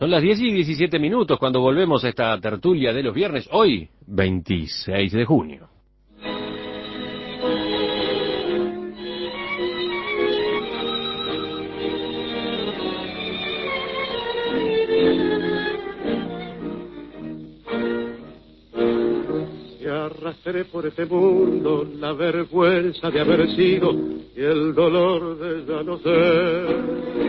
Son las 10:17 cuando volvemos a esta tertulia de los viernes, hoy, 26 de junio. Arrastré por este mundo la vergüenza de haber sido y el dolor de ya no ser.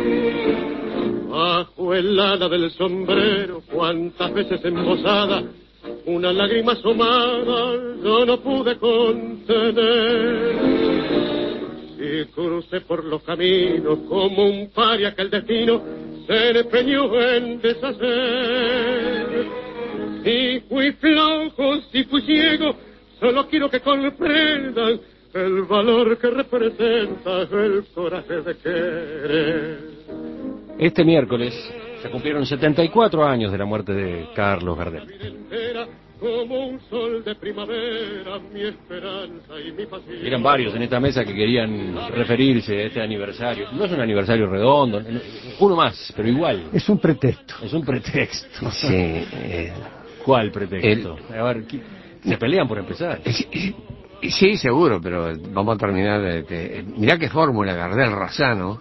Bajo el ala del sombrero, cuántas veces embosada, una lágrima asomada yo no pude contener. Y crucé por los caminos como un paria que el destino se empeñó en deshacer. Si fui flojo, si fui ciego, solo quiero que comprendan el valor que representa el coraje de querer. Este miércoles se cumplieron 74 años de la muerte de Carlos Gardel. Como un sol de primavera, mi esperanza y mi pasión. Eran varios en esta mesa que querían referirse a este aniversario. No es un aniversario redondo, uno más, pero igual. Es un pretexto. Es un pretexto. Sí. ¿Cuál pretexto? A ver, se pelean por empezar. Sí, seguro, pero vamos a terminar. Mirá qué fórmula, Gardel, Razano.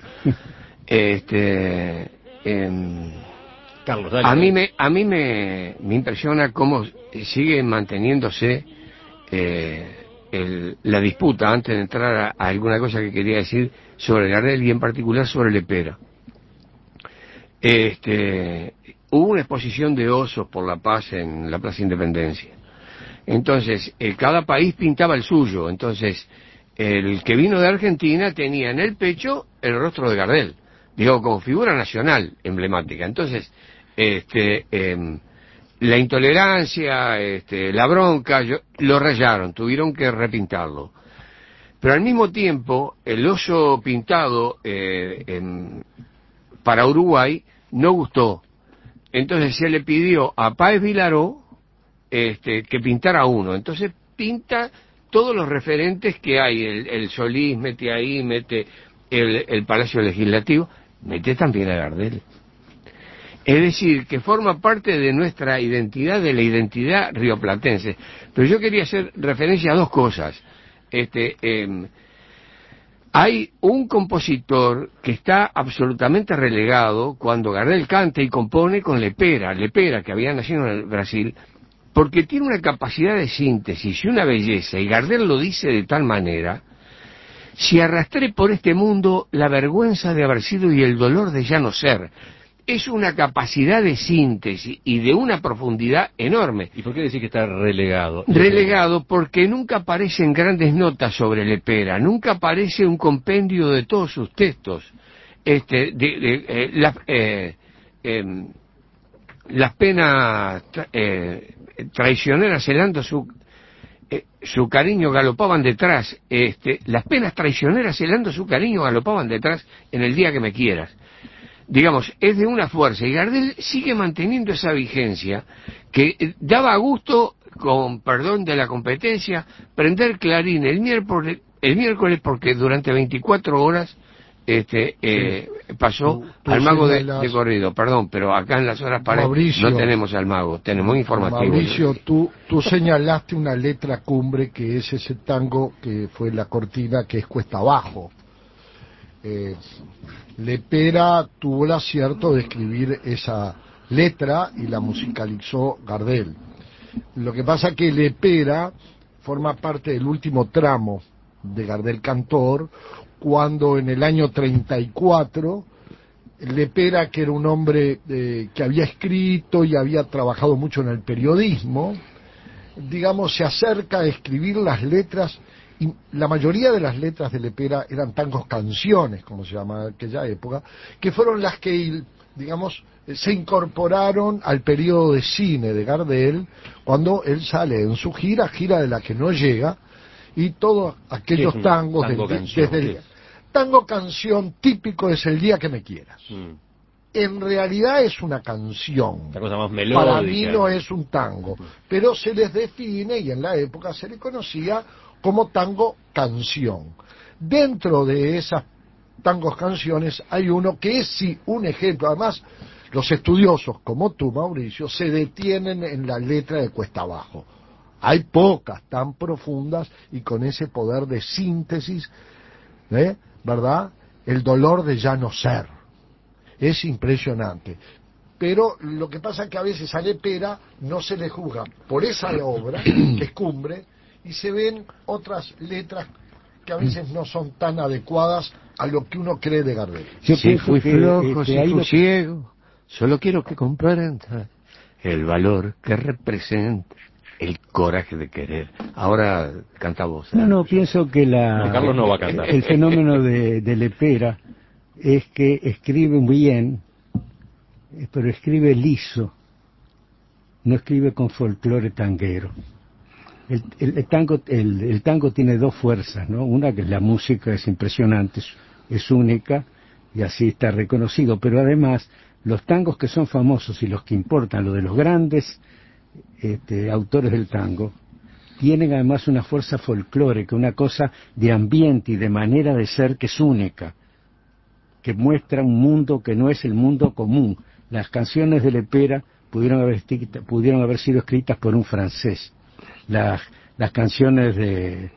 Carlos, dale. A mí me impresiona cómo sigue manteniéndose la disputa, antes de entrar a alguna cosa que quería decir sobre Gardel y en particular sobre Lepera. Hubo una exposición de osos por la paz en la Plaza Independencia. Entonces, cada país pintaba el suyo. Entonces, el que vino de Argentina tenía en el pecho el rostro de Gardel, digo, como figura nacional emblemática. Entonces, la intolerancia, la bronca, lo rayaron, tuvieron que repintarlo. Pero al mismo tiempo, el oso pintado para Uruguay no gustó. Entonces se le pidió a Páez Vilaró que pintara uno. Entonces pinta todos los referentes que hay, el Solís, mete ahí, mete el Palacio Legislativo, mete también a Gardel. Es decir, que forma parte de nuestra identidad, de la identidad rioplatense. Pero yo quería hacer referencia a dos cosas. Hay un compositor que está absolutamente relegado cuando Gardel canta y compone con Lepera, que había nacido en el Brasil, porque tiene una capacidad de síntesis y una belleza, y Gardel lo dice de tal manera: si arrastré por este mundo la vergüenza de haber sido y el dolor de ya no ser. Es una capacidad de síntesis y de una profundidad enorme. ¿Y por qué decir que está relegado? Relegado porque nunca aparecen grandes notas sobre Lepera, nunca aparece un compendio de todos sus textos. Las penas traicioneras helando su cariño galopaban detrás. Las penas traicioneras helando su cariño galopaban detrás en el día que me quieras. Digamos, es de una fuerza, y Gardel sigue manteniendo esa vigencia que daba gusto, con perdón de la competencia, prender Clarín el miércoles porque durante 24 horas pasó al mago de corrido, perdón, pero acá en las horas pares no tenemos al mago, tenemos informativo. Mauricio, tú señalaste una letra cumbre que es ese tango que fue la cortina, que es Cuesta Abajo. Lepera tuvo el acierto de escribir esa letra y la musicalizó Gardel. Lo que pasa que Lepera forma parte del último tramo de Gardel cantor, cuando en el año 34 Lepera, que era un hombre que había escrito y había trabajado mucho en el periodismo, digamos, se acerca a escribir las letras. Y la mayoría de las letras de Lepera eran tangos canciones, como se llamaba en aquella época, que fueron las que, digamos, se incorporaron al periodo de cine de Gardel, cuando él sale en su gira de la que no llega, y todos aquellos tangos, desde el tango canción típico es El día que me quieras. En realidad es una canción. La cosa más melódica. Para mí no es un tango, pero se les define, y en la época se le conocía como tango canción. Dentro de esas tangos canciones hay uno que es sí un ejemplo. Además, Los estudiosos, como tú, Mauricio, se detienen en la letra de cuesta abajo. Hay pocas tan profundas y con ese poder de síntesis, ¿verdad? El dolor de ya no ser. Es impresionante. Pero lo que pasa es que a veces a Lepera no se le juzga por esa obra, que es cumbre, y se ven otras letras que a veces no son tan adecuadas a lo que uno cree de Gardel. Yo si fui flojo, si fui ciego, solo quiero que comprenda el valor que representa el coraje de querer. Ahora canta vos. No, pienso que Carlos no va a cantar. El fenómeno de Lepera es que escribe bien, pero escribe liso, no escribe con folclore tanguero. El tango tiene dos fuerzas, ¿no? Una que es la música, es impresionante, es única y así está reconocido, pero además los tangos que son famosos y los que importan, los de los grandes autores del tango, tienen además una fuerza folclórica, una cosa de ambiente y de manera de ser que es única, que muestra un mundo que no es el mundo común. Las canciones de Lepera pudieron haber sido escritas por un francés. Las canciones de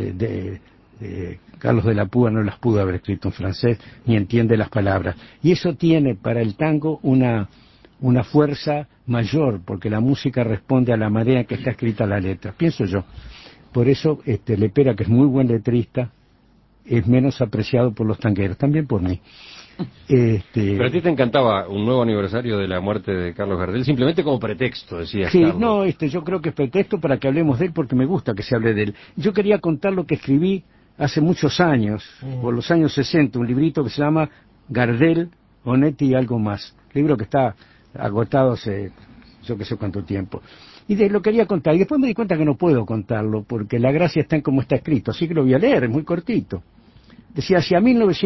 Carlos de la Púa no las pudo haber escrito un francés, ni entiende las palabras. Y eso tiene para el tango una fuerza mayor, porque la música responde a la manera en que está escrita la letra, pienso yo. Por eso Lepera, que es muy buen letrista, es menos apreciado por los tangueros, también por mí. Pero a ti te encantaba un nuevo aniversario de la muerte de Carlos Gardel, simplemente como pretexto, decías. Sí, Carlos. no, yo creo que es pretexto para que hablemos de él, porque me gusta que se hable de él. Yo quería contar lo que escribí hace muchos años, por los años 60, un librito que se llama Gardel, Onetti y algo más, libro que está agotado hace yo que sé cuánto tiempo. Y lo quería contar, y después me di cuenta que no puedo contarlo, porque la gracia está en cómo está escrito, así que lo voy a leer, es muy cortito. Decía, hacia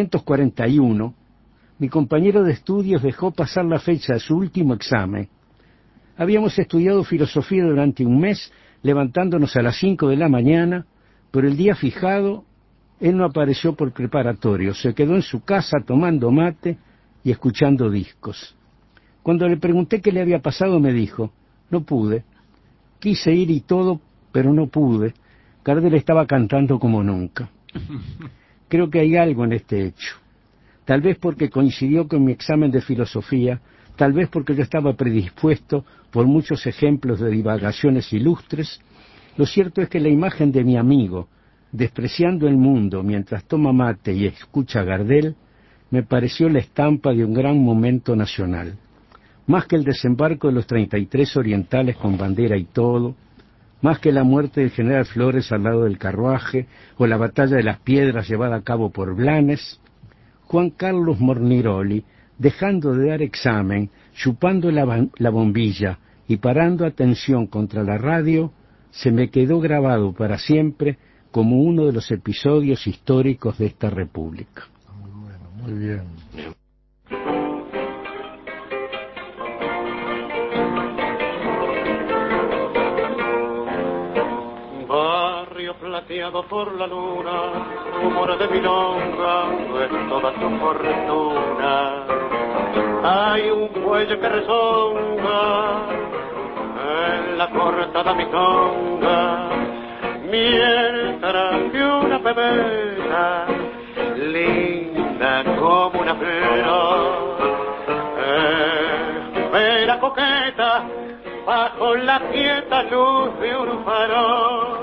1941, mi compañero de estudios dejó pasar la fecha de su último examen. Habíamos estudiado filosofía durante un mes, levantándonos a las 5 de la mañana, pero el día fijado, él no apareció por preparatorio, se quedó en su casa tomando mate y escuchando discos. Cuando le pregunté qué le había pasado, me dijo, no pude, quise ir y todo, pero no pude. Gardel estaba cantando como nunca. Creo que hay algo en este hecho. Tal vez porque coincidió con mi examen de filosofía, tal vez porque yo estaba predispuesto por muchos ejemplos de divagaciones ilustres. Lo cierto es que la imagen de mi amigo, despreciando el mundo mientras toma mate y escucha a Gardel, me pareció la estampa de un gran momento nacional. Más que el desembarco de los 33 orientales con bandera y todo, más que la muerte del general Flores al lado del carruaje, o la batalla de las Piedras llevada a cabo por Blanes, Juan Carlos Morniroli, dejando de dar examen, chupando la bombilla y parando atención contra la radio, se me quedó grabado para siempre como uno de los episodios históricos de esta república. Muy bueno, muy bien. Barrio plateado por la luna, rumor de milonga, no es toda tu fortuna. Hay un cuello que rezonga en la cortada mi conga, mientras que una pebeta linda como una flor, espera coqueta bajo la quieta luz de un farol.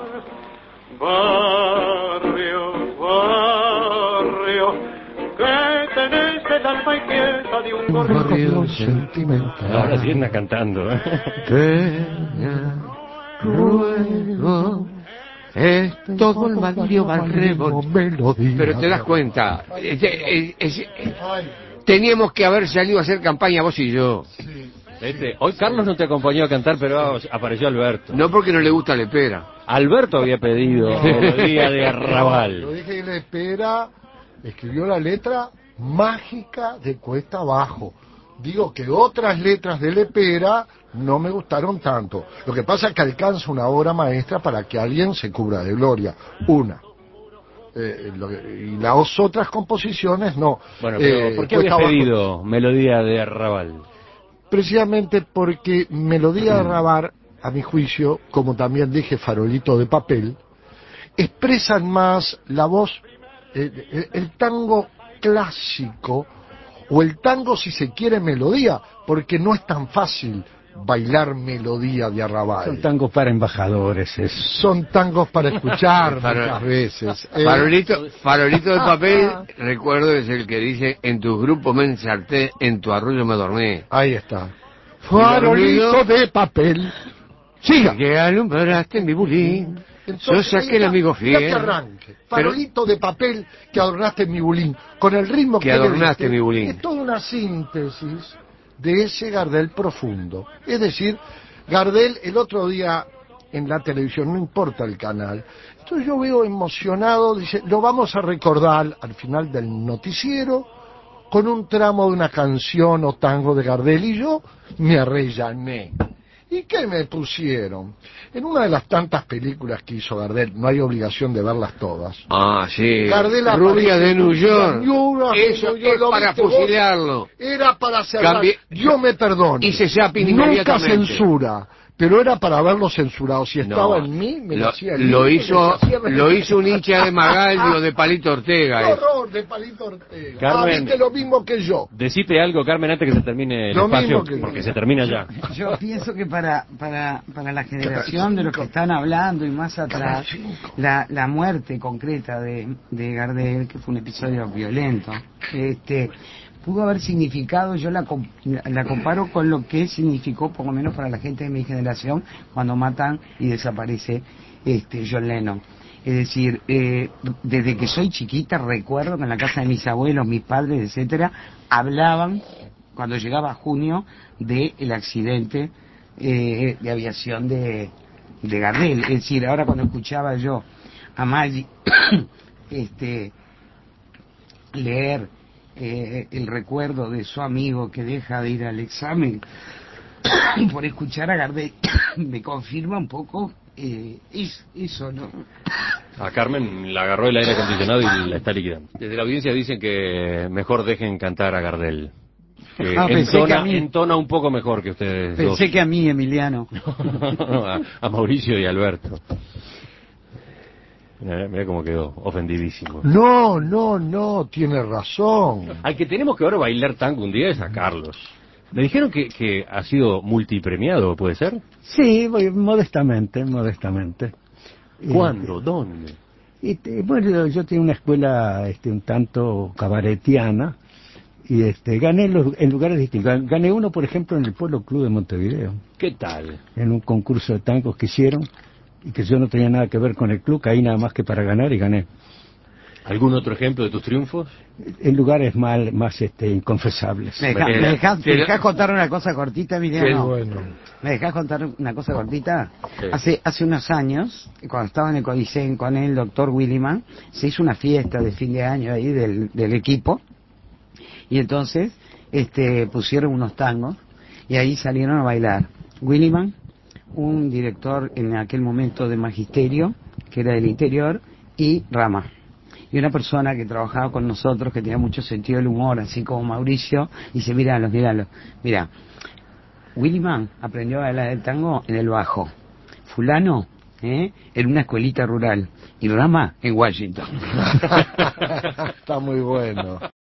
Barrio, barrio, que tenés el alma inquieta de un gorrión sentimental. Ahora sí anda cantando. Peña, ruego, es todo el barrio Pero te das cuenta, teníamos que haber salido a hacer campaña vos y yo. Hoy Carlos no te acompañó a cantar, pero apareció Alberto. No porque no le gusta Lepera. Alberto había pedido melodía de Arrabal. Yo dije que Lepera escribió la letra mágica de cuesta abajo. Digo que otras letras de Lepera no me gustaron tanto. Lo que pasa es que alcanza una obra maestra para que alguien se cubra de gloria. Una. Y las otras composiciones no. Bueno, pero ¿por qué habías pedido melodía de Arrabal? precisamente porque Melodía de Rabar, a mi juicio, como también dije Farolito de Papel, expresan más la voz, el tango clásico, o el tango si se quiere melodía, porque no es tan fácil bailar melodía de Arrabal. Son tangos para embajadores, eso. Son tangos para escuchar muchas veces. Farolito de Papel, recuerdo, es el que dice: en tu grupo me ensarté, en tu arrullo me dormí. Ahí está. Farolito de papel. Siga. Que alumbraste mi bulín. Entonces, sos aquel amigo mira fiel. que arranque. Farolito de papel que adornaste mi bulín. Con el ritmo que le adornaste diste, mi bulín. es toda una síntesis de ese Gardel profundo. Es decir, Gardel el otro día en la televisión, no importa el canal, entonces yo veo emocionado, dice, lo vamos a recordar al final del noticiero con un tramo de una canción o tango de Gardel, y yo me arrellané. ¿Y qué me pusieron? En una de las tantas películas que hizo Gardel, no hay obligación de verlas todas. Ah, sí. Gardel Rubia de New York. Eso es para fusilarlo. Era para cerrar. Cambié. Dios me perdone. Hice zapping Nunca inmediatamente. censura. Pero era para verlo censurado. Si estaba en mí, me lo hacía el lo libro, lo hizo un hincha de Magaldi o de Palito Ortega. ¡Qué horror de Palito Ortega! Carmen, viste lo mismo que yo. Decite algo, Carmen, antes que se termine el Lo espacio, mismo que porque yo. se termina ya. Yo pienso que para la generación de los que están hablando y más atrás, la muerte concreta de Gardel, que fue un episodio violento, pudo haber significado, yo la comparo con lo que significó, por lo menos para la gente de mi generación, cuando matan y desaparece John Lennon. Es decir, desde que soy chiquita recuerdo que en la casa de mis abuelos, mis padres, etcétera, hablaban, cuando llegaba junio, del accidente de aviación de Gardel. Es decir, ahora cuando escuchaba yo a Maggi leer el recuerdo de su amigo que deja de ir al examen por escuchar a Gardel, me confirma un poco eso, ¿no? A Carmen la agarró el aire acondicionado y la está liquidando. Desde la audiencia dicen que mejor dejen cantar a Gardel. Que pensé que a mí. entona un poco mejor que ustedes dos. Pensé que a mí, Emiliano. a Mauricio y Alberto. Mira cómo quedó, ofendidísimo. No, tiene razón. Al que tenemos que ahora bailar tango un día es a Carlos. Me dijeron que ha sido multipremiado, ¿puede ser? Sí, modestamente. ¿Cuándo? ¿Dónde? Bueno, yo tengo una escuela un tanto cabaretiana y gané en lugares distintos. Gané uno, por ejemplo, en el Polo Club de Montevideo. ¿Qué tal? En un concurso de tangos que hicieron y que yo no tenía nada que ver con el club, caí nada más que para ganar y gané. ¿Algún otro ejemplo de tus triunfos? En lugares más inconfesables. ¿Me dejás contar una cosa cortita, Emiliano? Bueno. ¿Me dejás contar una cosa cortita? Sí. Hace unos años, cuando estaba en el Codicen con el doctor Williman, se hizo una fiesta de fin de año ahí del equipo, y entonces pusieron unos tangos, y ahí salieron a bailar Williman, un director en aquel momento de magisterio, que era del interior, y Rama. Y una persona que trabajaba con nosotros, que tenía mucho sentido del humor, así como Mauricio, y dice, míralos. Mira, Williman aprendió a bailar el tango en el bajo. Fulano, en una escuelita rural. Y Rama en Washington. Está muy bueno.